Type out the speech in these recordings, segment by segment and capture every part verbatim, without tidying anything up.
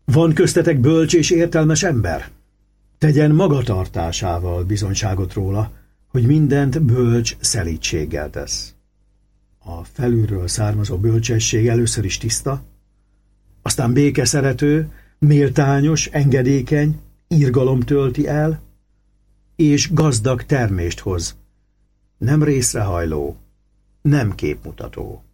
Van köztetek bölcs és értelmes ember? Tegyen magatartásával bizonyságot róla, hogy mindent bölcs szelídséggel tesz. A felülről származó bölcsesség először is tiszta, aztán békeszerető, méltányos, engedékeny, irgalom tölti el, és gazdag termést hoz, nem részrehajló, nem képmutató.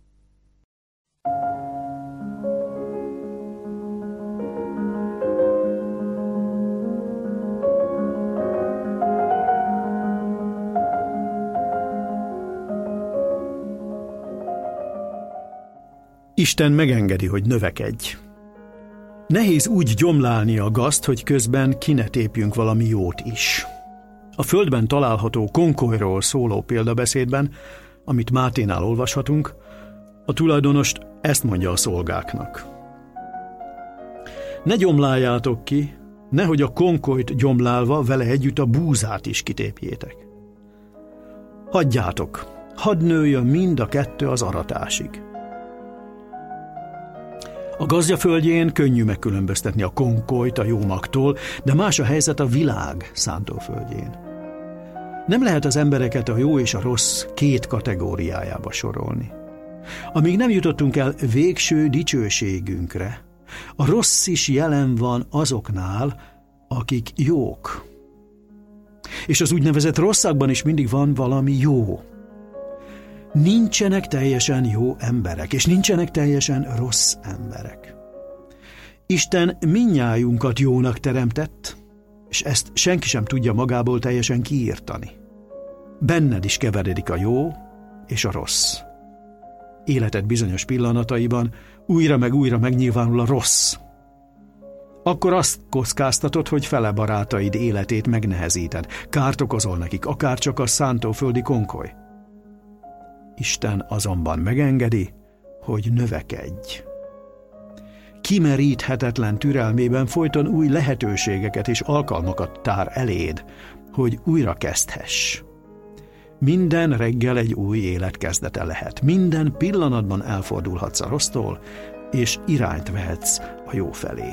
Isten megengedi, hogy növekedj. Nehéz úgy gyomlálni a gazt, hogy közben ki ne tépjünk valami jót is. A földben található konkolyról szóló példabeszédben, amit Máténál olvashatunk, a tulajdonost ezt mondja a szolgáknak. Ne gyomláljátok ki, nehogy a konkolyt gyomlálva vele együtt a búzát is kitépjétek. Hagyjátok, hadd nőjön mind a kettő az aratásig. A gazdaföldjén könnyű megkülönböztetni a konkolyt a jó magtól, de más a helyzet a világ szántóföldjén. Nem lehet az embereket a jó és a rossz két kategóriájába sorolni. Amíg nem jutottunk el végső dicsőségünkre, a rossz is jelen van azoknál, akik jók. És az úgynevezett rosszakban is mindig van valami jó. Nincsenek teljesen jó emberek, és nincsenek teljesen rossz emberek. Isten mindnyájunkat jónak teremtett, és ezt senki sem tudja magából teljesen kiírtani. Benned is keveredik a jó és a rossz. Életed bizonyos pillanataiban újra meg újra megnyilvánul a rossz. Akkor azt kockáztatod, hogy fele barátaid életét megnehezíted, kárt okozol nekik, akár csak a szántóföldi konkoly. Isten azonban megengedi, hogy növekedj. Kimeríthetetlen türelmében folyton új lehetőségeket és alkalmakat tár eléd, hogy újra kezdhess. Minden reggel egy új élet kezdete lehet. Minden pillanatban elfordulhatsz a rossztól, és irányt vehetsz a jó felé.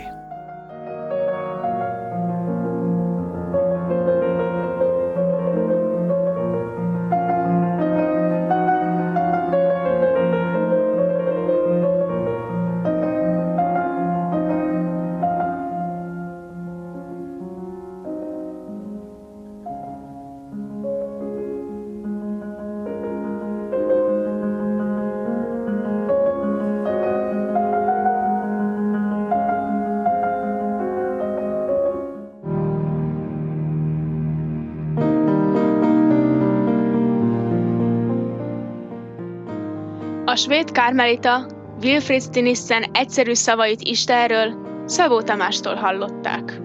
A svéd karmelita Wilfrid Stinissen egyszerű szavait Istenről Szabó Tamástól hallották.